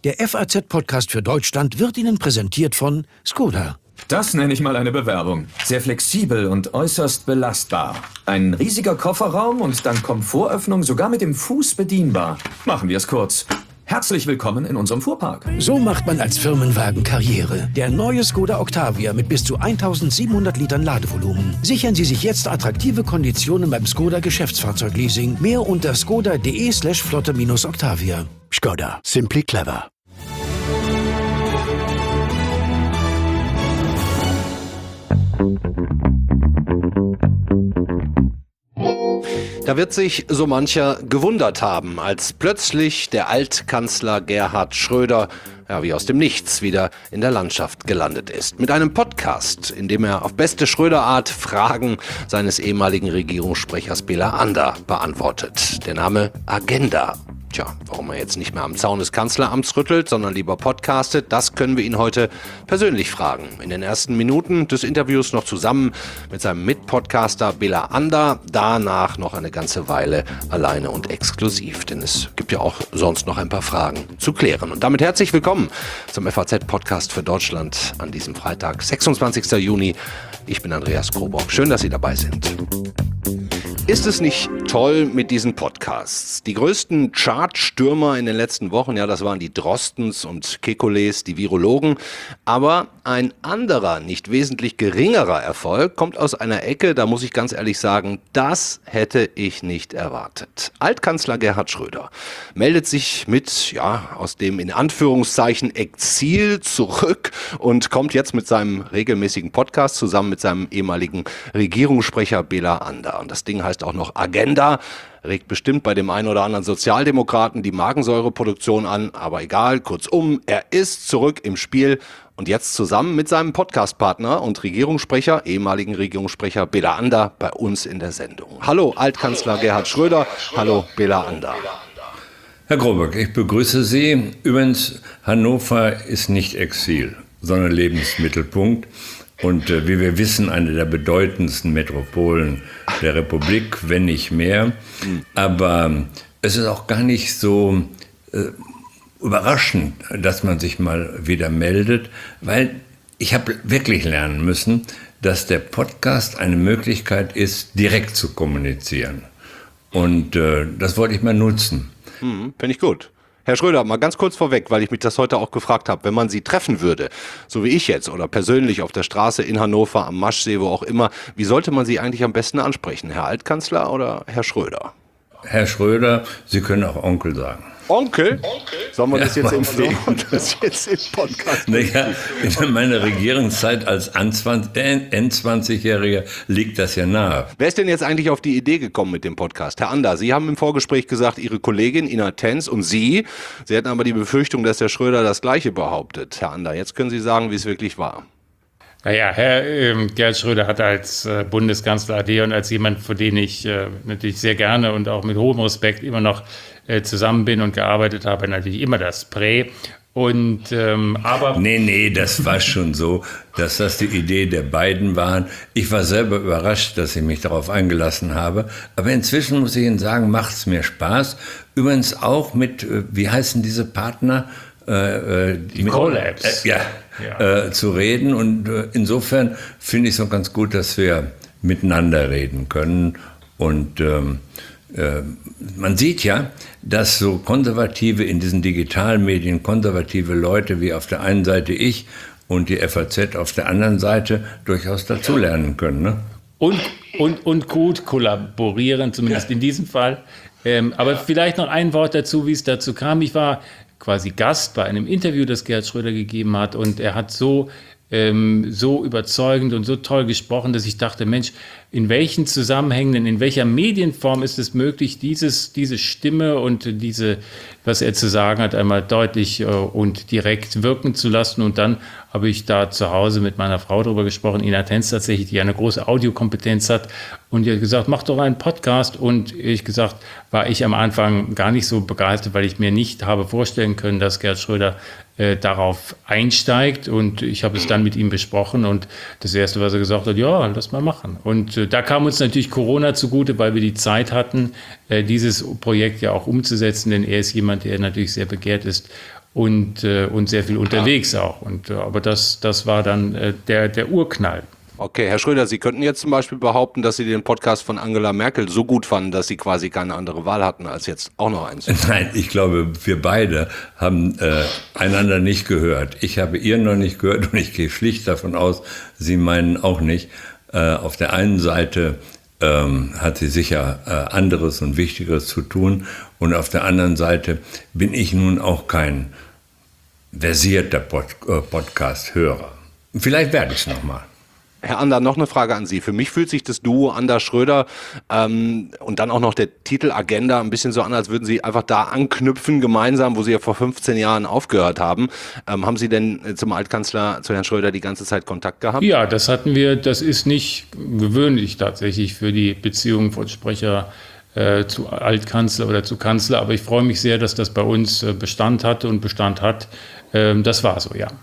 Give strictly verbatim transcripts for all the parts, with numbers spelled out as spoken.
Der F A Z-Podcast für Deutschland wird Ihnen präsentiert von Skoda. Das nenne ich mal eine Bewerbung. Sehr flexibel und äußerst belastbar. Ein riesiger Kofferraum und dann Komfortöffnung, sogar mit dem Fuß bedienbar. Machen wir es kurz. Herzlich willkommen in unserem Fuhrpark. So macht man als Firmenwagen Karriere. Der neue Skoda Octavia mit bis zu eintausendsiebenhundert Litern Ladevolumen. Sichern Sie sich jetzt attraktive Konditionen beim Skoda Geschäftsfahrzeugleasing. Mehr unter skoda.de slash flotte minus Octavia. Skoda. Simply clever. Da wird sich so mancher gewundert haben, als plötzlich der Altkanzler Gerhard Schröder, ja, wie aus dem Nichts wieder in der Landschaft gelandet ist. Mit einem Podcast, in dem er auf beste Schröder-Art Fragen seines ehemaligen Regierungssprechers Béla Ander beantwortet. Der Name Agenda. Tja, warum er jetzt nicht mehr am Zaun des Kanzleramts rüttelt, sondern lieber podcastet, das können wir ihn heute persönlich fragen. In den ersten Minuten des Interviews noch zusammen mit seinem Mitpodcaster Béla Ander, danach noch eine ganze Weile alleine und exklusiv, denn es gibt ja auch sonst noch ein paar Fragen zu klären. Und damit herzlich willkommen zum F A Z-Podcast für Deutschland an diesem Freitag, sechsundzwanzigsten Juni. Ich bin Andreas Krobock. Schön, dass Sie dabei sind. Ist es nicht toll mit diesen Podcasts? Die größten Chartstürmer in den letzten Wochen, ja, das waren die Drostens und Kekules, die Virologen. Aber ein anderer, nicht wesentlich geringerer Erfolg kommt aus einer Ecke, da muss ich ganz ehrlich sagen, das hätte ich nicht erwartet. Altkanzler Gerhard Schröder meldet sich mit, ja, aus dem in Anführungszeichen Exil zurück und kommt jetzt mit seinem regelmäßigen Podcast zusammen mit seinem ehemaligen Regierungssprecher Béla Ander. Und das Ding heißt auch noch Agenda, regt bestimmt bei dem einen oder anderen Sozialdemokraten die Magensäureproduktion an, aber egal, kurzum, er ist zurück im Spiel und jetzt zusammen mit seinem Podcastpartner und Regierungssprecher, ehemaligen Regierungssprecher Béla Ander bei uns in der Sendung. Hallo Altkanzler Gerhard Schröder, hallo Béla Ander. Herr Krobock, ich begrüße Sie. Übrigens, Hannover ist nicht Exil, sondern Lebensmittelpunkt. Und äh, wie wir wissen, eine der bedeutendsten Metropolen der Republik, wenn nicht mehr. Aber äh, es ist auch gar nicht so äh, überraschend, dass man sich mal wieder meldet, weil ich habe wirklich lernen müssen, dass der Podcast eine Möglichkeit ist, direkt zu kommunizieren. Und äh, das wollte ich mal nutzen. Hm, finde ich gut. Herr Schröder, mal ganz kurz vorweg, weil ich mich das heute auch gefragt habe, wenn man Sie treffen würde, so wie ich jetzt oder persönlich auf der Straße in Hannover, am Maschsee, wo auch immer, wie sollte man Sie eigentlich am besten ansprechen? Herr Altkanzler oder Herr Schröder? Herr Schröder, Sie können auch Onkel sagen. Onkel? Onkel? Sollen wir das, ja, jetzt im, sollen wir das jetzt im Podcast naja, in meiner Regierungszeit als Endzwanzigjähriger liegt das ja nahe. Wer ist denn jetzt eigentlich auf die Idee gekommen mit dem Podcast? Herr Ander, Sie haben im Vorgespräch gesagt, Ihre Kollegin Ina Tenz und Sie, Sie hatten aber die Befürchtung, dass Herr Schröder das Gleiche behauptet. Herr Ander, jetzt können Sie sagen, wie es wirklich war. Naja, Herr ähm, Gerhard Schröder hat als äh, Bundeskanzler A D und als jemand, für den ich äh, natürlich sehr gerne und auch mit hohem Respekt immer noch äh, zusammen bin und gearbeitet habe, natürlich immer das Prä. Und, ähm, aber nee, nee, das war schon so, dass das die Idee der beiden waren. Ich war selber überrascht, dass ich mich darauf eingelassen habe. Aber inzwischen muss ich Ihnen sagen, macht es mir Spaß. Übrigens auch mit, äh, wie heißen diese Partner? Äh, die Collabs. Äh, ja, ja. Äh, zu reden. Und äh, insofern finde ich es auch ganz gut, dass wir miteinander reden können. Und ähm, äh, man sieht ja, dass so Konservative in diesen Digitalmedien, konservative Leute wie auf der einen Seite ich und die F A Z auf der anderen Seite durchaus dazulernen können. Ne? Und, und, und gut kollaborieren, zumindest ja. in diesem Fall. Ähm, aber ja. vielleicht noch ein Wort dazu, wie es dazu kam. Ich war quasi Gast bei einem Interview, das Gerhard Schröder gegeben hat, und er hat so, ähm, so überzeugend und so toll gesprochen, dass ich dachte, Mensch, in welchen Zusammenhängen, in welcher Medienform ist es möglich, dieses, diese Stimme und diese, was er zu sagen hat, einmal deutlich äh, und direkt wirken zu lassen. Und dann habe ich da zu Hause mit meiner Frau darüber gesprochen, Ina Tenz tatsächlich, die eine große Audiokompetenz hat. Und die hat gesagt, mach doch einen Podcast. Und ich gesagt, war ich am Anfang gar nicht so begeistert, weil ich mir nicht habe vorstellen können, dass Gerhard Schröder äh, darauf einsteigt. Und ich habe es dann mit ihm besprochen. Und das Erste, was er gesagt hat, ja, lass mal machen. Und äh, da kam uns natürlich Corona zugute, weil wir die Zeit hatten, äh, dieses Projekt ja auch umzusetzen. Denn er ist jemand, der natürlich sehr begehrt ist. und, äh, und sehr viel unterwegs auch. Und, äh, aber das, das war dann äh, der, der Urknall. Okay, Herr Schröder, Sie könnten jetzt zum Beispiel behaupten, dass Sie den Podcast von Angela Merkel so gut fanden, dass Sie quasi keine andere Wahl hatten, als jetzt auch noch eins. Nein, ich glaube, wir beide haben äh, einander nicht gehört. Ich habe ihr noch nicht gehört und ich gehe schlicht davon aus, Sie meinen auch nicht. Äh, auf der einen Seite ähm, hat sie sicher äh, anderes und Wichtigeres zu tun und auf der anderen Seite bin ich nun auch kein versierter Pod äh, Podcast-Hörer. Vielleicht werde ich es nochmal. Herr Ander, noch eine Frage an Sie. Für mich fühlt sich das Duo Ander-Schröder ähm, und dann auch noch der Titel Agenda ein bisschen so an, als würden Sie einfach da anknüpfen, gemeinsam, wo Sie ja vor fünfzehn Jahren aufgehört haben. Ähm, haben Sie denn zum Altkanzler, zu Herrn Schröder, die ganze Zeit Kontakt gehabt? Ja, das hatten wir. Das ist nicht gewöhnlich tatsächlich für die Beziehung von Sprecher äh, zu Altkanzler oder zu Kanzler. Aber ich freue mich sehr, dass das bei uns äh, Bestand hatte und Bestand hat. Ähm, das war so, ja.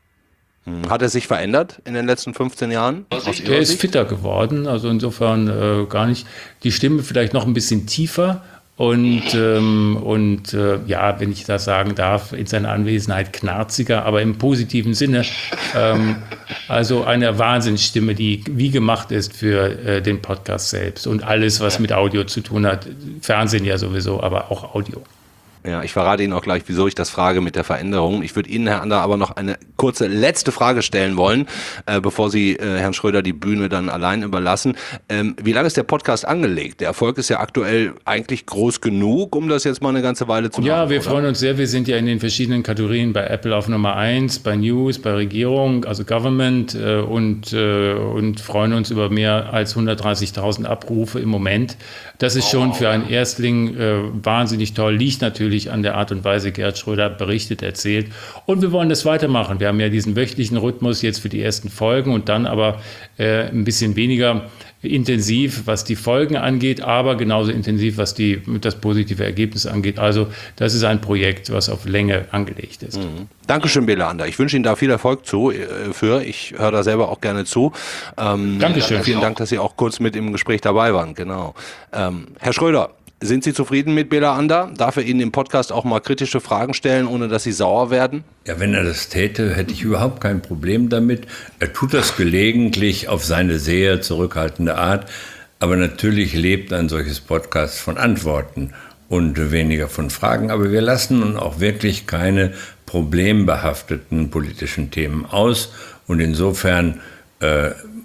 Hat er sich verändert in den letzten fünfzehn Jahren? Er ist fitter geworden, also insofern äh, gar nicht. Die Stimme vielleicht noch ein bisschen tiefer und, ähm, und äh, ja, wenn ich das sagen darf, in seiner Anwesenheit knarziger, aber im positiven Sinne. Ähm, also eine Wahnsinnsstimme, die wie gemacht ist für äh, den Podcast selbst und alles, was mit Audio zu tun hat. Fernsehen ja sowieso, aber auch Audio. Ja, ich verrate Ihnen auch gleich, wieso ich das frage mit der Veränderung. Ich würde Ihnen, Herr Ander, aber noch eine kurze letzte Frage stellen wollen, äh, bevor Sie äh, Herrn Schröder die Bühne dann allein überlassen. Ähm, wie lange ist der Podcast angelegt? Der Erfolg ist ja aktuell eigentlich groß genug, um das jetzt mal eine ganze Weile zu machen. Ja, wir oder? freuen uns sehr. Wir sind ja in den verschiedenen Kategorien bei Apple auf Nummer eins, bei News, bei Regierung, also Government äh, und, äh, und freuen uns über mehr als hundertdreißigtausend Abrufe im Moment. Das ist schon für einen Erstling äh, wahnsinnig toll, liegt natürlich an der Art und Weise, Gerhard Schröder berichtet, erzählt. Und wir wollen das weitermachen. Wir haben ja diesen wöchentlichen Rhythmus jetzt für die ersten Folgen und dann aber äh, ein bisschen weniger intensiv, was die Folgen angeht, aber genauso intensiv, was die, das positive Ergebnis angeht. Also das ist ein Projekt, was auf Länge angelegt ist. Mhm. Dankeschön, Bela Ander. Ich wünsche Ihnen da viel Erfolg zu, äh, für. Ich höre da selber auch gerne zu. Ähm, Dankeschön. Vielen Dank, dass Sie auch kurz mit im Gespräch dabei waren. Genau. Ähm, Herr Schröder, sind Sie zufrieden mit Bela Ander? Darf er Ihnen im Podcast auch mal kritische Fragen stellen, ohne dass Sie sauer werden? Ja, wenn er das täte, hätte ich überhaupt kein Problem damit. Er tut das gelegentlich auf seine sehr zurückhaltende Art. Aber natürlich lebt ein solches Podcast von Antworten und weniger von Fragen. Aber wir lassen nun auch wirklich keine problembehafteten politischen Themen aus. Und insofern äh,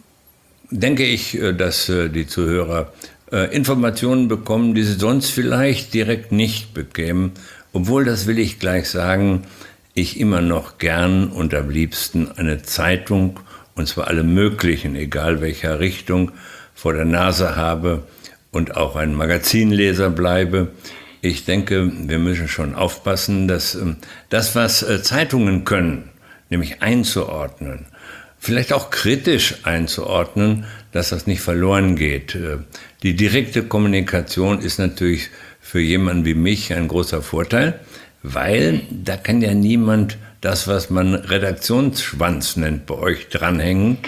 denke ich, dass äh, die Zuhörer äh, Informationen bekommen, die sie sonst vielleicht direkt nicht bekämen. Obwohl, das will ich gleich sagen, ich immer noch gern und am liebsten eine Zeitung, und zwar alle möglichen, egal welcher Richtung, vor der Nase habe und auch ein Magazinleser bleibe. Ich denke, wir müssen schon aufpassen, dass das, was Zeitungen können, nämlich einzuordnen, vielleicht auch kritisch einzuordnen, dass das nicht verloren geht. Die direkte Kommunikation ist natürlich für jemanden wie mich ein großer Vorteil, weil da kann ja niemand das, was man Redaktionsschwanz nennt, bei euch dranhängen.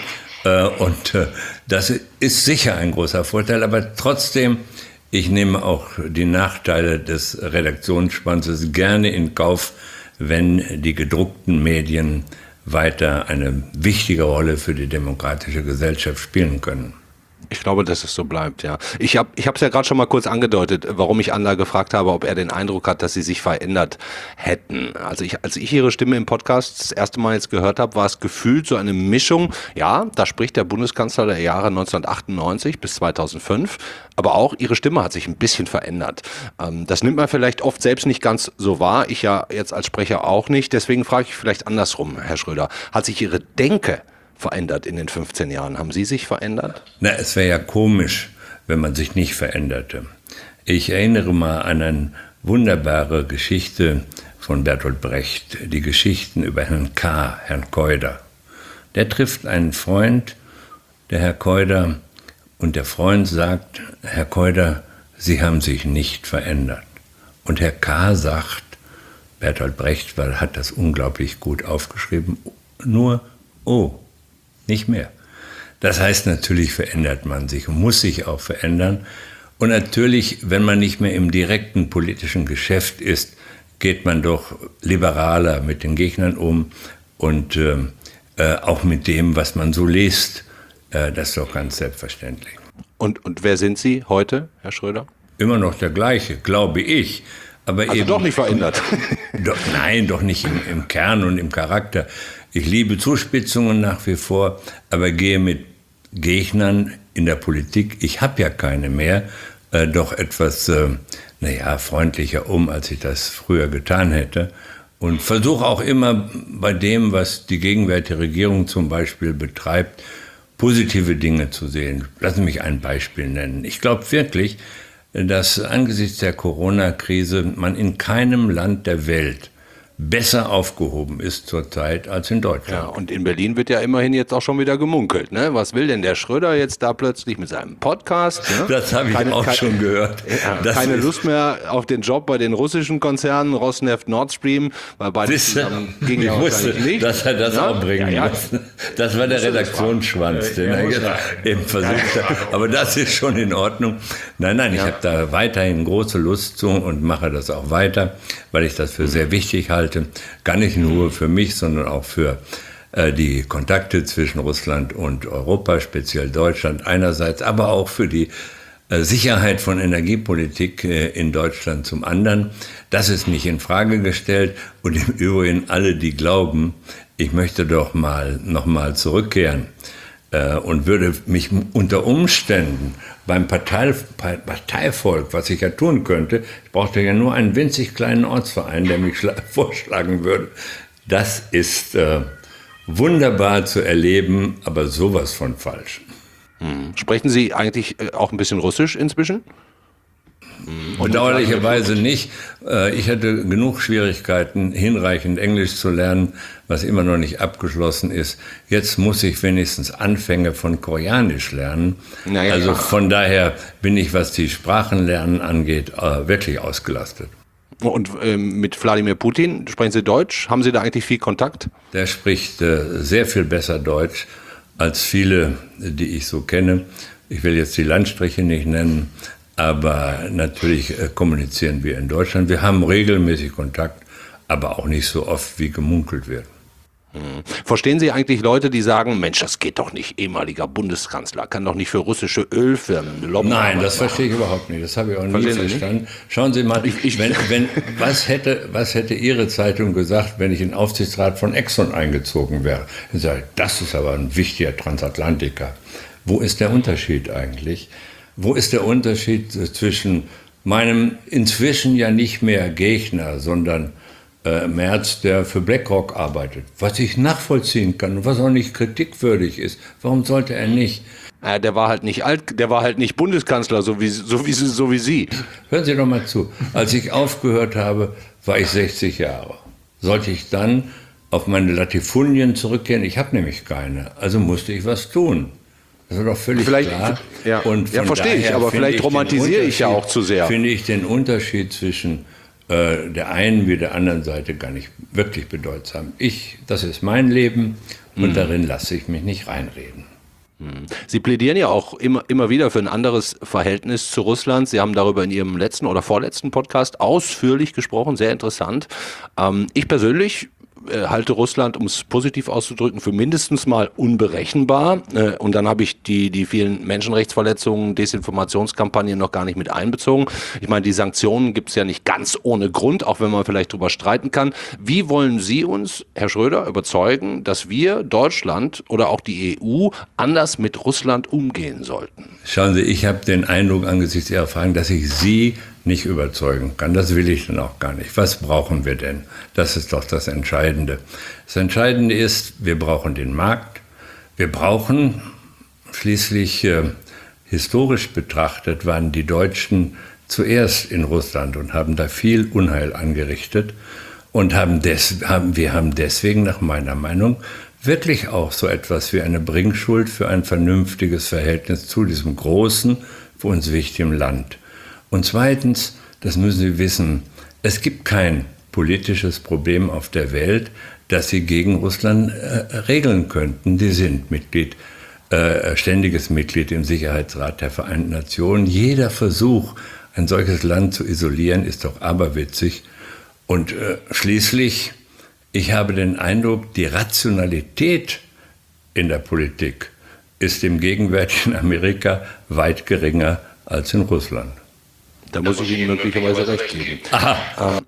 Und das ist sicher ein großer Vorteil, aber trotzdem, ich nehme auch die Nachteile des Redaktionsschwanzes gerne in Kauf, wenn die gedruckten Medien weiter eine wichtige Rolle für die demokratische Gesellschaft spielen können. Ich glaube, dass es so bleibt, ja. Ich habe ich habe es ja gerade schon mal kurz angedeutet, warum ich Ander gefragt habe, ob er den Eindruck hat, dass sie sich verändert hätten. Also ich, als ich ihre Stimme im Podcast das erste Mal jetzt gehört habe, war es gefühlt so eine Mischung. Ja, da spricht der Bundeskanzler der Jahre neunzehnhundertachtundneunzig bis zweitausendfünf, aber auch ihre Stimme hat sich ein bisschen verändert. Ähm, das nimmt man vielleicht oft selbst nicht ganz so wahr, ich ja jetzt als Sprecher auch nicht. Deswegen frage ich vielleicht andersrum, Herr Schröder. Hat sich Ihre Denke verändert in den fünfzehn Jahren? Haben Sie sich verändert? Na, es wäre ja komisch, wenn man sich nicht veränderte. Ich erinnere mal an eine wunderbare Geschichte von Bertolt Brecht, die Geschichten über Herrn K., Herrn Keuder. Der trifft einen Freund, der Herr Keuder, und der Freund sagt, Herr Keuder, Sie haben sich nicht verändert. Und Herr K. sagt, Bertolt Brecht weil, hat das unglaublich gut aufgeschrieben, nur, oh, nicht mehr. Das heißt, natürlich verändert man sich und muss sich auch verändern. Und natürlich, wenn man nicht mehr im direkten politischen Geschäft ist, geht man doch liberaler mit den Gegnern um und äh, äh, auch mit dem, was man so liest. Äh, das ist doch ganz selbstverständlich. Und, und wer sind Sie heute, Herr Schröder? Immer noch der gleiche, glaube ich. Aber also eben, doch nicht verändert. Doch, nein, doch nicht im, im Kern und im Charakter. Ich liebe Zuspitzungen nach wie vor, aber gehe mit Gegnern in der Politik, ich habe ja keine mehr, äh, doch etwas, äh, naja, freundlicher um, als ich das früher getan hätte. Und versuche auch immer bei dem, was die gegenwärtige Regierung zum Beispiel betreibt, positive Dinge zu sehen. Lassen Sie mich ein Beispiel nennen. Ich glaube wirklich, dass angesichts der Corona-Krise man in keinem Land der Welt besser aufgehoben ist zurzeit als in Deutschland. Ja, und in Berlin wird ja immerhin jetzt auch schon wieder gemunkelt. Ne? Was will denn der Schröder jetzt da plötzlich mit seinem Podcast? Ne? Das habe ich keine, auch keine, schon gehört. Ja, keine Lust mehr auf den Job bei den russischen Konzernen, Rosneft, Nord Stream, weil beide zusammen ging ja wusste, nicht. dass er das ja? auch bringen ja, ja. muss. Das war der Redaktionsschwanz, den er eben versucht hat. Aber das ist schon in Ordnung. Nein, nein, ich ja. habe da weiterhin große Lust zu und mache das auch weiter, weil ich das für sehr wichtig halte. Gar nicht nur für mich, sondern auch für äh, die Kontakte zwischen Russland und Europa, speziell Deutschland einerseits, aber auch für die äh, Sicherheit von Energiepolitik äh, in Deutschland zum anderen. Das ist nicht in Frage gestellt. Und im Übrigen alle, die glauben, ich möchte doch mal noch mal zurückkehren äh, und würde mich unter Umständen beim Partei, Parteivolk, was ich ja tun könnte, ich brauchte ja nur einen winzig kleinen Ortsverein, der mich vorschlagen würde. Das ist äh, wunderbar zu erleben, aber sowas von falsch. Hm. Sprechen Sie eigentlich auch ein bisschen Russisch inzwischen? Bedauerlicherweise nicht. Ich hatte genug Schwierigkeiten, hinreichend Englisch zu lernen, was immer noch nicht abgeschlossen ist. Jetzt muss ich wenigstens Anfänge von Koreanisch lernen. Naja. Also von daher bin ich, was die Sprachenlernen angeht, wirklich ausgelastet. Und ähm, mit Wladimir Putin, sprechen Sie Deutsch? Haben Sie da eigentlich viel Kontakt? Der spricht äh, sehr viel besser Deutsch als viele, die ich so kenne. Ich will jetzt die Landstriche nicht nennen. Aber natürlich äh, kommunizieren wir in Deutschland. Wir haben regelmäßig Kontakt, aber auch nicht so oft, wie gemunkelt wird. Hm. Verstehen Sie eigentlich Leute, die sagen, Mensch, das geht doch nicht, ehemaliger Bundeskanzler, kann doch nicht für russische Ölfirmen Lobby Nein, das machen. verstehe ich überhaupt nicht. Das habe ich auch nie Verstehen verstanden. Schauen Sie mal, ich, ich, wenn, wenn, was, hätte, was hätte Ihre Zeitung gesagt, wenn ich in den Aufsichtsrat von Exxon eingezogen wäre? Ich sage, das ist aber ein wichtiger Transatlantiker. Wo ist der Unterschied eigentlich? Wo ist der Unterschied zwischen meinem inzwischen ja nicht mehr Gegner, sondern äh, Merz, der für BlackRock arbeitet, was ich nachvollziehen kann und was auch nicht kritikwürdig ist? Warum sollte er nicht? Ja, der war halt nicht alt, der war halt nicht Bundeskanzler, so wie, so wie, so wie Sie. Hören Sie doch mal zu. Als ich aufgehört habe, war ich sechzig Jahre. Sollte ich dann auf meine Latifundien zurückkehren? Ich habe nämlich keine. Also musste ich was tun. Das ist doch völlig vielleicht, klar. Ja, und ja verstehe ich, aber vielleicht romantisiere ich ja auch zu sehr. Finde ich den Unterschied zwischen äh, der einen wie der anderen Seite gar nicht wirklich bedeutsam. Ich, das ist mein Leben und mhm. darin lasse ich mich nicht reinreden. Sie plädieren ja auch immer, immer wieder für ein anderes Verhältnis zu Russland. Sie haben darüber in Ihrem letzten oder vorletzten Podcast ausführlich gesprochen, sehr interessant. Ähm, ich persönlich halte Russland, um es positiv auszudrücken, für mindestens mal unberechenbar. Und dann habe ich die, die vielen Menschenrechtsverletzungen, Desinformationskampagnen noch gar nicht mit einbezogen. Ich meine, die Sanktionen gibt es ja nicht ganz ohne Grund, auch wenn man vielleicht drüber streiten kann. Wie wollen Sie uns, Herr Schröder, überzeugen, dass wir, Deutschland oder auch die E U, anders mit Russland umgehen sollten? Schauen Sie, ich habe den Eindruck angesichts Ihrer Fragen, dass ich Sie nicht überzeugen kann. Das will ich dann auch gar nicht. Was brauchen wir denn? Das ist doch das Entscheidende. Das Entscheidende ist, wir brauchen den Markt. Wir brauchen schließlich, äh, historisch betrachtet, waren die Deutschen zuerst in Russland und haben da viel Unheil angerichtet. Und haben des, haben, wir haben deswegen nach meiner Meinung wirklich auch so etwas wie eine Bringschuld für ein vernünftiges Verhältnis zu diesem großen, für uns wichtigen Land. Und zweitens, das müssen Sie wissen, es gibt kein politisches Problem auf der Welt, das Sie gegen Russland äh, regeln könnten. Die sind Mitglied, äh, ständiges Mitglied im Sicherheitsrat der Vereinten Nationen. Jeder Versuch, ein solches Land zu isolieren, ist doch aberwitzig. Und äh, schließlich, ich habe den Eindruck, die Rationalität in der Politik ist im gegenwärtigen Amerika weit geringer als in Russland. Da muss ich Ihnen möglicherweise recht geben. Aha.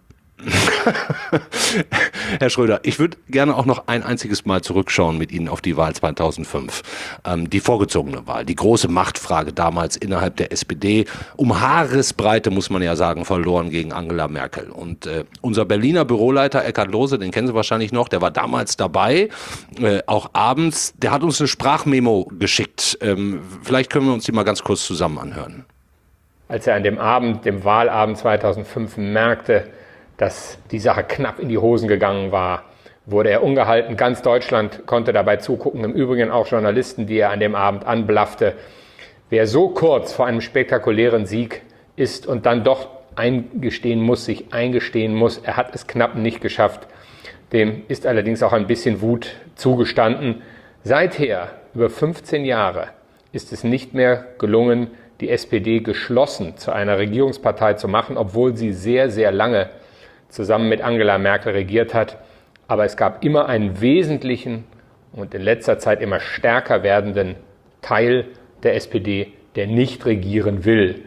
Herr Schröder, ich würde gerne auch noch ein einziges Mal zurückschauen mit Ihnen auf die Wahl zweitausendfünf. Ähm, die vorgezogene Wahl, die große Machtfrage damals innerhalb der S P D. Um Haaresbreite, muss man ja sagen, verloren gegen Angela Merkel. Und äh, unser Berliner Büroleiter Eckhard Lohse, den kennen Sie wahrscheinlich noch, der war damals dabei, äh, auch abends. Der hat uns eine Sprachmemo geschickt. Ähm, vielleicht können wir uns die mal ganz kurz zusammen anhören. Als er an dem Abend, dem Wahlabend zweitausendfünf merkte, dass die Sache knapp in die Hosen gegangen war, wurde er ungehalten. Ganz Deutschland konnte dabei zugucken, im Übrigen auch Journalisten, die er an dem Abend anblaffte. Wer so kurz vor einem spektakulären Sieg ist und dann doch eingestehen muss, sich eingestehen muss, er hat es knapp nicht geschafft, dem ist allerdings auch ein bisschen Wut zugestanden. Seither, über fünfzehn Jahre, ist es nicht mehr gelungen, die S P D geschlossen zu einer Regierungspartei zu machen, obwohl sie sehr, sehr lange zusammen mit Angela Merkel regiert hat. Aber es gab immer einen wesentlichen und in letzter Zeit immer stärker werdenden Teil der S P D, der nicht regieren will.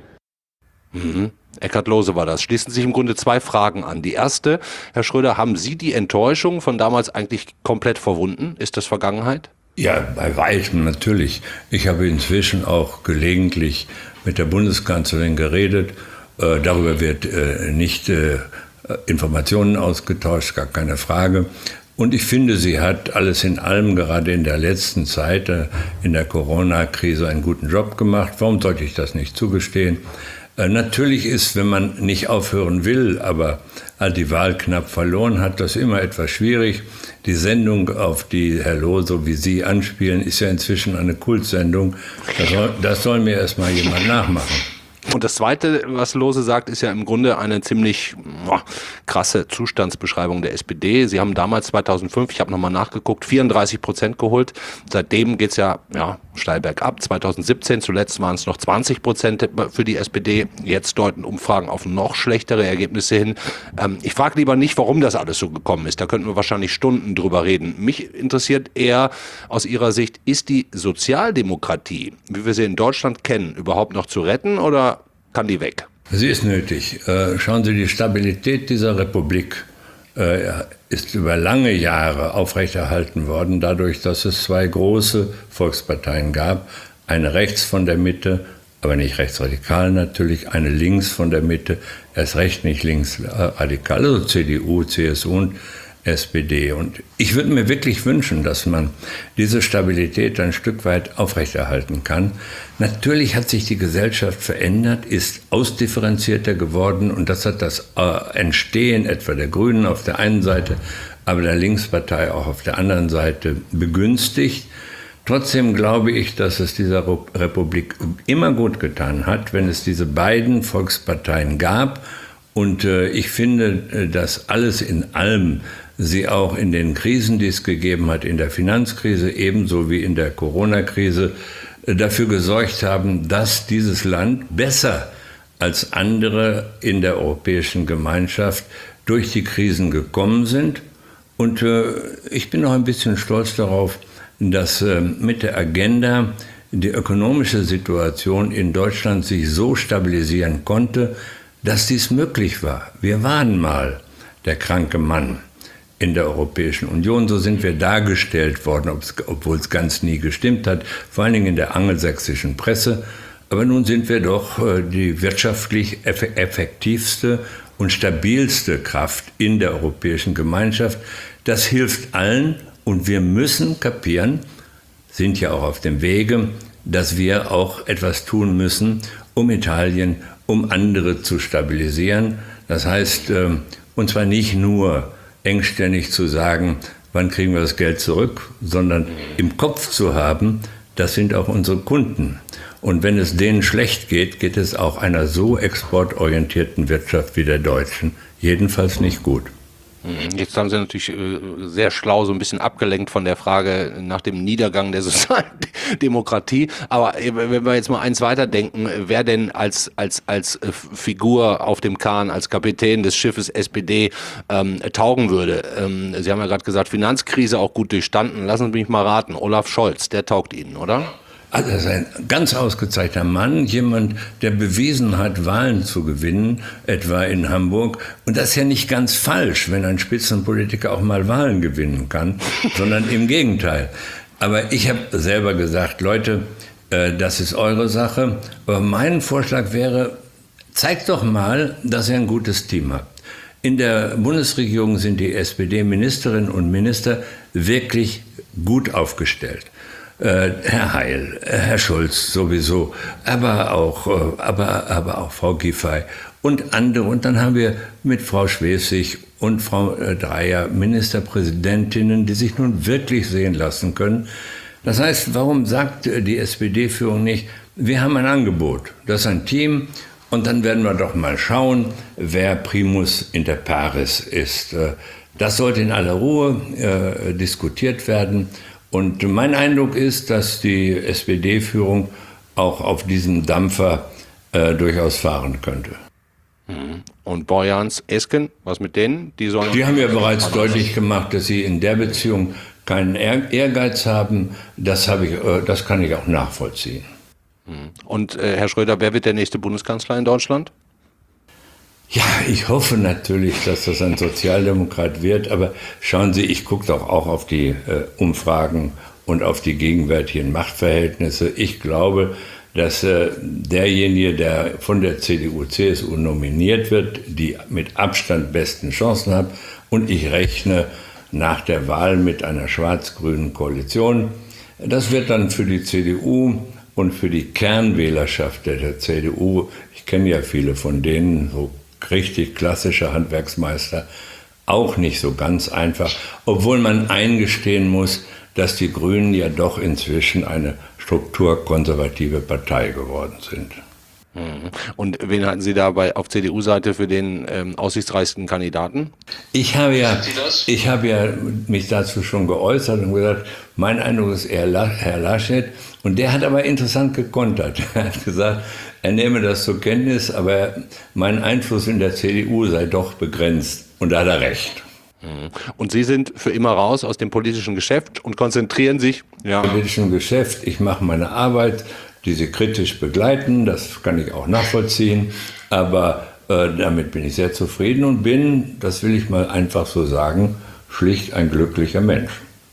Mhm. Eckhard Lohse war das. Schließen sich im Grunde zwei Fragen an. Die erste, Herr Schröder, haben Sie die Enttäuschung von damals eigentlich komplett verwunden? Ist das Vergangenheit? Ja, bei weitem natürlich. Ich habe inzwischen auch gelegentlich mit der Bundeskanzlerin geredet. Äh, darüber wird äh, nicht äh, Informationen ausgetauscht, gar keine Frage. Und ich finde, sie hat alles in allem gerade in der letzten Zeit, äh, in der Corona-Krise, einen guten Job gemacht. Warum sollte ich das nicht zugestehen? Äh, natürlich ist, wenn man nicht aufhören will, aber die Wahl knapp verloren hat, das immer etwas schwierig. Die Sendung, auf die Herr Lohse wie Sie anspielen, ist ja inzwischen eine Kultsendung. Das soll, das soll mir erst mal jemand nachmachen. Und das Zweite, was Lohse sagt, ist ja im Grunde eine ziemlich boah, krasse Zustandsbeschreibung der S P D. Sie haben damals zweitausendfünf, ich habe nochmal nachgeguckt, vierunddreißig Prozent geholt. Seitdem geht's ja, ja steil bergab. zweitausendsiebzehn, zuletzt waren es noch zwanzig Prozent für die S P D. Jetzt deuten Umfragen auf noch schlechtere Ergebnisse hin. Ähm, ich frage lieber nicht, warum das alles so gekommen ist. Da könnten wir wahrscheinlich Stunden drüber reden. Mich interessiert eher aus Ihrer Sicht, ist die Sozialdemokratie, wie wir sie in Deutschland kennen, überhaupt noch zu retten oder kann die weg? Sie ist nötig. Schauen Sie, die Stabilität dieser Republik ist über lange Jahre aufrechterhalten worden, dadurch, dass es zwei große Volksparteien gab. Eine rechts von der Mitte, aber nicht rechtsradikal natürlich, eine links von der Mitte, erst recht nicht linksradikal, also C D U, C S U und S P D. Und ich würde mir wirklich wünschen, dass man diese Stabilität ein Stück weit aufrechterhalten kann. Natürlich hat sich die Gesellschaft verändert, ist ausdifferenzierter geworden und das hat das Entstehen etwa der Grünen auf der einen Seite, aber der Linkspartei auch auf der anderen Seite begünstigt. Trotzdem glaube ich, dass es dieser Republik immer gut getan hat, wenn es diese beiden Volksparteien gab. Und äh, ich finde, äh, dass alles in allem sie auch in den Krisen, die es gegeben hat, in der Finanzkrise ebenso wie in der Corona-Krise, äh, dafür gesorgt haben, dass dieses Land besser als andere in der europäischen Gemeinschaft durch die Krisen gekommen sind. Und äh, ich bin auch ein bisschen stolz darauf, dass äh, mit der Agenda die ökonomische Situation in Deutschland sich so stabilisieren konnte, dass dies möglich war. Wir waren mal der kranke Mann in der Europäischen Union. So sind wir dargestellt worden, obwohl es ganz nie gestimmt hat, vor allen Dingen in der angelsächsischen Presse. Aber nun sind wir doch die wirtschaftlich effektivste und stabilste Kraft in der Europäischen Gemeinschaft. Das hilft allen und wir müssen kapieren, sind ja auch auf dem Wege, dass wir auch etwas tun müssen, um Italien, um andere zu stabilisieren. Das heißt, und zwar nicht nur engständig zu sagen, wann kriegen wir das Geld zurück, sondern im Kopf zu haben, das sind auch unsere Kunden. Und wenn es denen schlecht geht, geht es auch einer so exportorientierten Wirtschaft wie der deutschen jedenfalls nicht gut. Jetzt haben Sie natürlich äh, sehr schlau so ein bisschen abgelenkt von der Frage nach dem Niedergang der Sozialdemokratie. Aber äh, wenn wir jetzt mal eins weiterdenken, wer denn als, als, als äh, Figur auf dem Kahn, als Kapitän des Schiffes S P D ähm, taugen würde? Ähm, Sie haben ja gerade gesagt, Finanzkrise auch gut durchstanden. Lassen Sie mich mal raten, Olaf Scholz, der taugt Ihnen, oder? Also er ist ein ganz ausgezeichneter Mann, jemand, der bewiesen hat, Wahlen zu gewinnen, etwa in Hamburg. Und das ist ja nicht ganz falsch, wenn ein Spitzenpolitiker auch mal Wahlen gewinnen kann, sondern im Gegenteil. Aber ich habe selber gesagt, Leute, äh, das ist eure Sache. Aber mein Vorschlag wäre, zeigt doch mal, dass ihr ein gutes Team habt. In der Bundesregierung sind die S P D-Ministerinnen und Minister wirklich gut aufgestellt. Äh, Herr Heil, äh, Herr Schulz sowieso, aber auch, äh, aber, aber auch Frau Giffey und andere. Und dann haben wir mit Frau Schwesig und Frau äh, Dreyer Ministerpräsidentinnen, die sich nun wirklich sehen lassen können. Das heißt, warum sagt äh, die S P D-Führung nicht, wir haben ein Angebot, das ist ein Team und dann werden wir doch mal schauen, wer Primus inter pares ist. Äh, das sollte in aller Ruhe äh, diskutiert werden. Und mein Eindruck ist, dass die S P D-Führung auch auf diesem Dampfer äh, durchaus fahren könnte. Und Borjans, Esken, was mit denen? Die, sollen die haben ja bereits deutlich gemacht, dass sie in der Beziehung keinen Ehrgeiz haben. Das, habe ich, äh, das kann ich auch nachvollziehen. Und äh, Herr Schröder, wer wird der nächste Bundeskanzler in Deutschland? Ja, ich hoffe natürlich, dass das ein Sozialdemokrat wird, aber schauen Sie, ich gucke doch auch auf die äh, Umfragen und auf die gegenwärtigen Machtverhältnisse. Ich glaube, dass äh, derjenige, der von der C D U C S U nominiert wird, die mit Abstand besten Chancen hat, und ich rechne nach der Wahl mit einer schwarz-grünen Koalition. Das wird dann für die C D U und für die Kernwählerschaft der, der C D U, ich kenne ja viele von denen, so richtig klassische Handwerksmeister, auch nicht so ganz einfach, obwohl man eingestehen muss, dass die Grünen ja doch inzwischen eine strukturkonservative Partei geworden sind. Und wen hatten Sie da bei, auf C D U-Seite für den ähm, aussichtsreichsten Kandidaten? Ich habe ja, ich habe ja mich dazu schon geäußert und gesagt, mein Eindruck ist eher La- Herr Laschet. Und der hat aber interessant gekontert. Er hat gesagt, er nehme das zur Kenntnis, aber mein Einfluss in der C D U sei doch begrenzt. Und da hat er recht. Und Sie sind für immer raus aus dem politischen Geschäft und konzentrieren sich ja. Im politischen Geschäft, ich mache meine Arbeit, die Sie kritisch begleiten, das kann ich auch nachvollziehen, aber äh, damit bin ich sehr zufrieden und bin, das will ich mal einfach so sagen, schlicht ein glücklicher Mensch.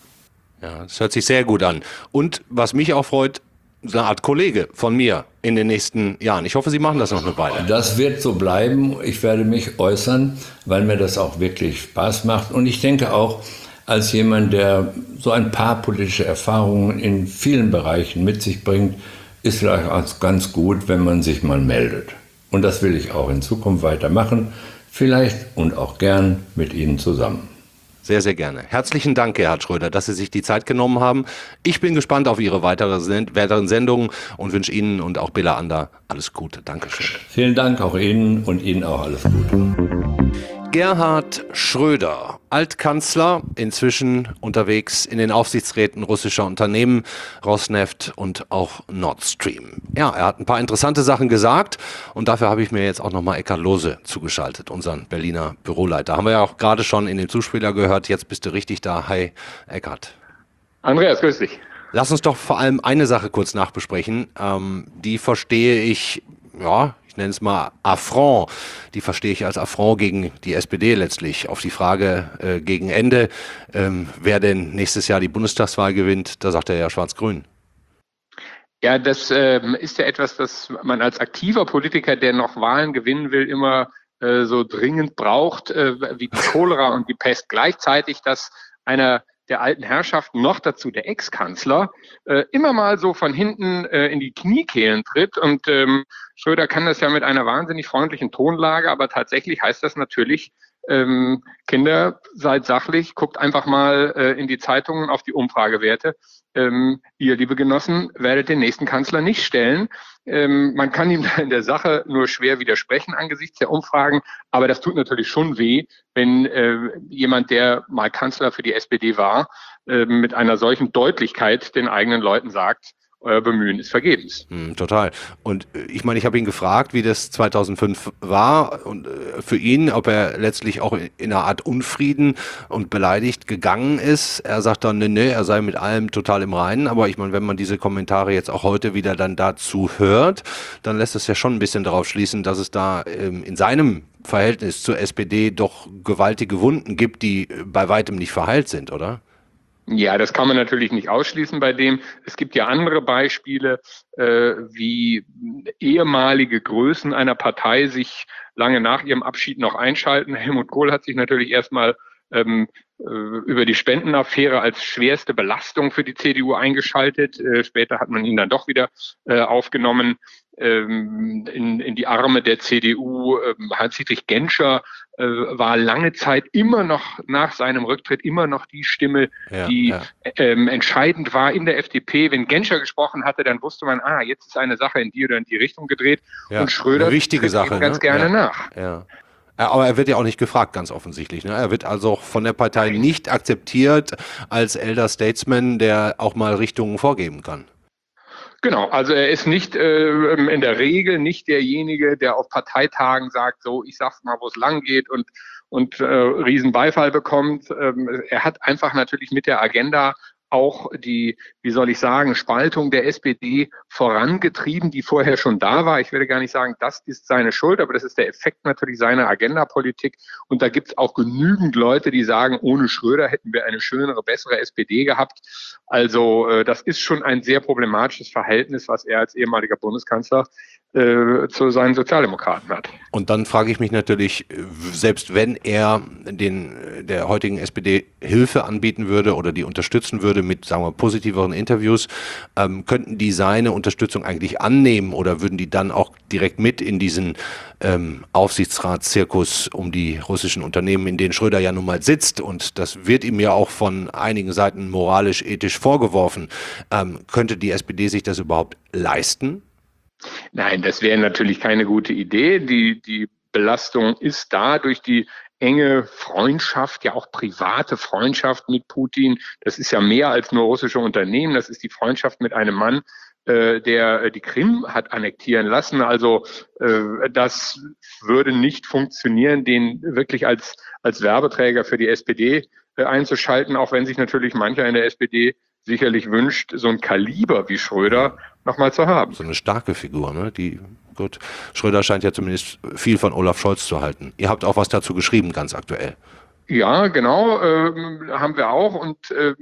Ja, das hört sich sehr gut an. Und was mich auch freut, eine Art Kollege von mir in den nächsten Jahren. Ich hoffe, Sie machen das noch eine Weile. Das wird so bleiben. Ich werde mich äußern, weil mir das auch wirklich Spaß macht. Und ich denke auch, als jemand, der so ein paar politische Erfahrungen in vielen Bereichen mit sich bringt, ist vielleicht auch ganz gut, wenn man sich mal meldet. Und das will ich auch in Zukunft weitermachen. Vielleicht und auch gern mit Ihnen zusammen. Sehr, sehr gerne. Herzlichen Dank, Gerhard Schröder, dass Sie sich die Zeit genommen haben. Ich bin gespannt auf Ihre weitere Send- weiteren Sendungen und wünsche Ihnen und auch Bela Ander alles Gute. Dankeschön. Vielen Dank auch Ihnen und Ihnen auch alles Gute. Gerhard Schröder, Altkanzler, inzwischen unterwegs in den Aufsichtsräten russischer Unternehmen, Rosneft und auch Nord Stream. Ja, er hat ein paar interessante Sachen gesagt und dafür habe ich mir jetzt auch nochmal Eckhard Lohse zugeschaltet, unseren Berliner Büroleiter. Haben wir ja auch gerade schon in dem Zuspieler gehört, jetzt bist du richtig da. Hi, Eckhard. Andreas, grüß dich. Lass uns doch vor allem eine Sache kurz nachbesprechen. Ähm, die verstehe ich, ja, ich nenne es mal Affront, die verstehe ich als Affront gegen die S P D letztlich. Auf die Frage äh, gegen Ende, ähm, wer denn nächstes Jahr die Bundestagswahl gewinnt, da sagt er ja schwarz-grün. Ja, das ähm, ist ja etwas, das man als aktiver Politiker, der noch Wahlen gewinnen will, immer äh, so dringend braucht, äh, wie die Cholera und die Pest gleichzeitig, dass einer der alten Herrschaften, noch dazu der Ex-Kanzler, äh, immer mal so von hinten äh, in die Kniekehlen tritt. Und ähm, Schröder kann das ja mit einer wahnsinnig freundlichen Tonlage, aber tatsächlich heißt das natürlich, ähm, Kinder, seid sachlich, guckt einfach mal äh, in die Zeitungen auf die Umfragewerte. Ähm, ihr, liebe Genossen, werdet den nächsten Kanzler nicht stellen. Ähm, man kann ihm in der Sache nur schwer widersprechen angesichts der Umfragen, aber das tut natürlich schon weh, wenn äh, jemand, der mal Kanzler für die S P D war, äh, mit einer solchen Deutlichkeit den eigenen Leuten sagt, euer Bemühen ist vergebens. Hm, total. Und äh, ich meine, ich habe ihn gefragt, wie das zweitausendfünf war und äh, für ihn, ob er letztlich auch in, in einer Art Unfrieden und beleidigt gegangen ist. Er sagt dann, nee, nee, er sei mit allem total im Reinen. Aber ich meine, wenn man diese Kommentare jetzt auch heute wieder dann dazu hört, dann lässt es ja schon ein bisschen darauf schließen, dass es da ähm, in seinem Verhältnis zur S P D doch gewaltige Wunden gibt, die äh, bei weitem nicht verheilt sind, oder? Ja, das kann man natürlich nicht ausschließen bei dem. Es gibt ja andere Beispiele, äh, wie ehemalige Größen einer Partei sich lange nach ihrem Abschied noch einschalten. Helmut Kohl hat sich natürlich erstmal ähm, äh, über die Spendenaffäre als schwerste Belastung für die C D U eingeschaltet. Äh, später hat man ihn dann doch wieder äh, aufgenommen ähm, in, in die Arme der C D U. Ähm, Hans-Dietrich Genscher äh, war lange Zeit immer noch nach seinem Rücktritt immer noch die Stimme, Ja, die ja. ähm, entscheidend war in der F D P. Wenn Genscher gesprochen hatte, dann wusste man, ah, jetzt ist eine Sache in die oder in die Richtung gedreht. Ja, und Schröder eine wichtige tritt Sache, ihm ganz ne? gerne Ja. nach. Ja. Ja, aber er wird ja auch nicht gefragt, ganz offensichtlich. Ne? Er wird also von der Partei nicht akzeptiert als Elder Statesman, der auch mal Richtungen vorgeben kann. Genau, also er ist nicht äh, in der Regel nicht derjenige, der auf Parteitagen sagt, so, ich sag's mal, wo es lang geht und und äh, riesen Beifall bekommt. Ähm, er hat einfach natürlich mit der Agenda auch die, wie soll ich sagen, Spaltung der S P D vorangetrieben, die vorher schon da war. Ich werde gar nicht sagen, das ist seine Schuld, aber das ist der Effekt natürlich seiner Agendapolitik. Und da gibt es auch genügend Leute, die sagen, ohne Schröder hätten wir eine schönere, bessere S P D gehabt. Also äh, das ist schon ein sehr problematisches Verhältnis, was er als ehemaliger Bundeskanzler äh, zu seinen Sozialdemokraten hat. Und dann frage ich mich natürlich, selbst wenn er den der heutigen S P D Hilfe anbieten würde oder die unterstützen würde mit, sagen wir, positiveren Interviews, ähm, könnten die seine Unterstützung eigentlich annehmen oder würden die dann auch direkt mit in diesen ähm, Aufsichtsratszirkus um die russischen Unternehmen, in denen Schröder ja nun mal sitzt, und das wird ihm ja auch von einigen Seiten moralisch, ethisch vorgeworfen. Ähm, könnte die S P D sich das überhaupt leisten? Nein, das wäre natürlich keine gute Idee. Die, die Belastung ist da durch die enge Freundschaft, ja auch private Freundschaft mit Putin. Das ist ja mehr als nur russische Unternehmen. Das ist die Freundschaft mit einem Mann, äh, der die Krim hat annektieren lassen. Also äh, das würde nicht funktionieren, den wirklich als, als Werbeträger für die S P D äh, einzuschalten, auch wenn sich natürlich mancher in der S P D sicherlich wünscht, so ein Kaliber wie Schröder nochmal zu haben. So eine starke Figur, ne? Die, gut, Schröder scheint ja zumindest viel von Olaf Scholz zu halten. Ihr habt auch was dazu geschrieben, ganz aktuell. Ja, genau, äh, haben wir auch. Und äh,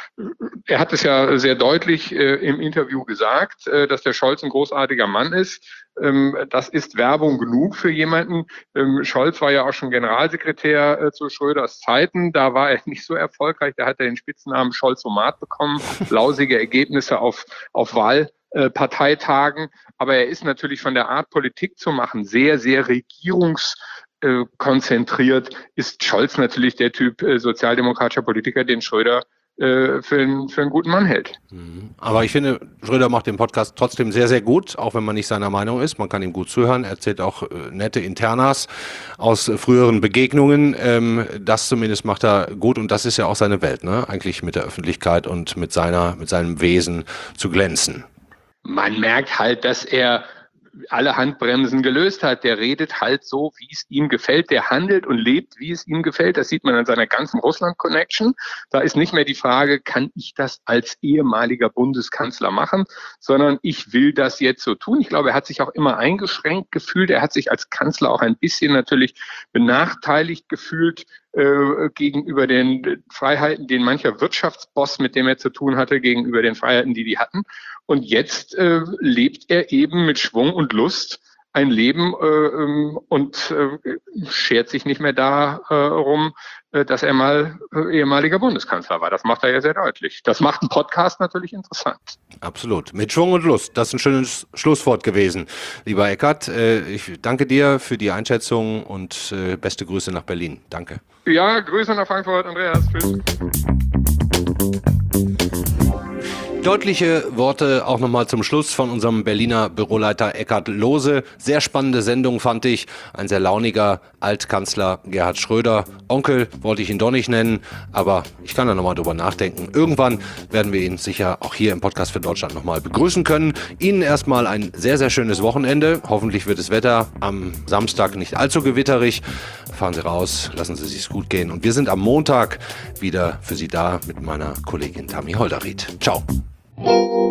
er hat es ja sehr deutlich äh, im Interview gesagt, äh, dass der Scholz ein großartiger Mann ist. Ähm, das ist Werbung genug für jemanden. Ähm, Scholz war ja auch schon Generalsekretär äh, zu Schröders Zeiten. Da war er nicht so erfolgreich. Da hat er den Spitznamen Scholzomat bekommen. Lausige Ergebnisse auf, auf Wahlparteitagen. Aber er ist natürlich von der Art, Politik zu machen, sehr, sehr regierungs Äh, konzentriert, ist Scholz natürlich der Typ äh, sozialdemokratischer Politiker, den Schröder äh, für, einen, für einen guten Mann hält. Aber ich finde, Schröder macht den Podcast trotzdem sehr, sehr gut, auch wenn man nicht seiner Meinung ist. Man kann ihm gut zuhören. Er erzählt auch äh, nette Internas aus äh, früheren Begegnungen. Ähm, das zumindest macht er gut, und das ist ja auch seine Welt, ne? Eigentlich mit der Öffentlichkeit und mit seiner, mit seinem Wesen zu glänzen. Man merkt halt, dass er alle Handbremsen gelöst hat. Der redet halt so, wie es ihm gefällt. Der handelt und lebt, wie es ihm gefällt. Das sieht man an seiner ganzen Russland-Connection. Da ist nicht mehr die Frage, kann ich das als ehemaliger Bundeskanzler machen, sondern ich will das jetzt so tun. Ich glaube, er hat sich auch immer eingeschränkt gefühlt. Er hat sich als Kanzler auch ein bisschen natürlich benachteiligt gefühlt äh, gegenüber den Freiheiten, den mancher Wirtschaftsboss, mit dem er zu tun hatte, gegenüber den Freiheiten, die die hatten. Und jetzt äh, lebt er eben mit Schwung und Lust ein Leben äh, und äh, schert sich nicht mehr darum, äh, dass er mal äh, ehemaliger Bundeskanzler war. Das macht er ja sehr deutlich. Das macht einen Podcast natürlich interessant. Absolut. Mit Schwung und Lust. Das ist ein schönes Schlusswort gewesen. Lieber Eckart, äh, ich danke dir für die Einschätzung und äh, beste Grüße nach Berlin. Danke. Ja, Grüße nach Frankfurt, Andreas. Tschüss. Deutliche Worte auch nochmal zum Schluss von unserem Berliner Büroleiter Eckart Lohse. Sehr spannende Sendung fand ich. Ein sehr launiger Altkanzler Gerhard Schröder. Onkel wollte ich ihn doch nicht nennen, aber ich kann da nochmal drüber nachdenken. Irgendwann werden wir ihn sicher auch hier im Podcast für Deutschland nochmal begrüßen können. Ihnen erstmal ein sehr, sehr schönes Wochenende. Hoffentlich wird das Wetter am Samstag nicht allzu gewitterig. Fahren Sie raus, lassen Sie es sich gut gehen. Und wir sind am Montag wieder für Sie da mit meiner Kollegin Tammy Holderried. Ciao.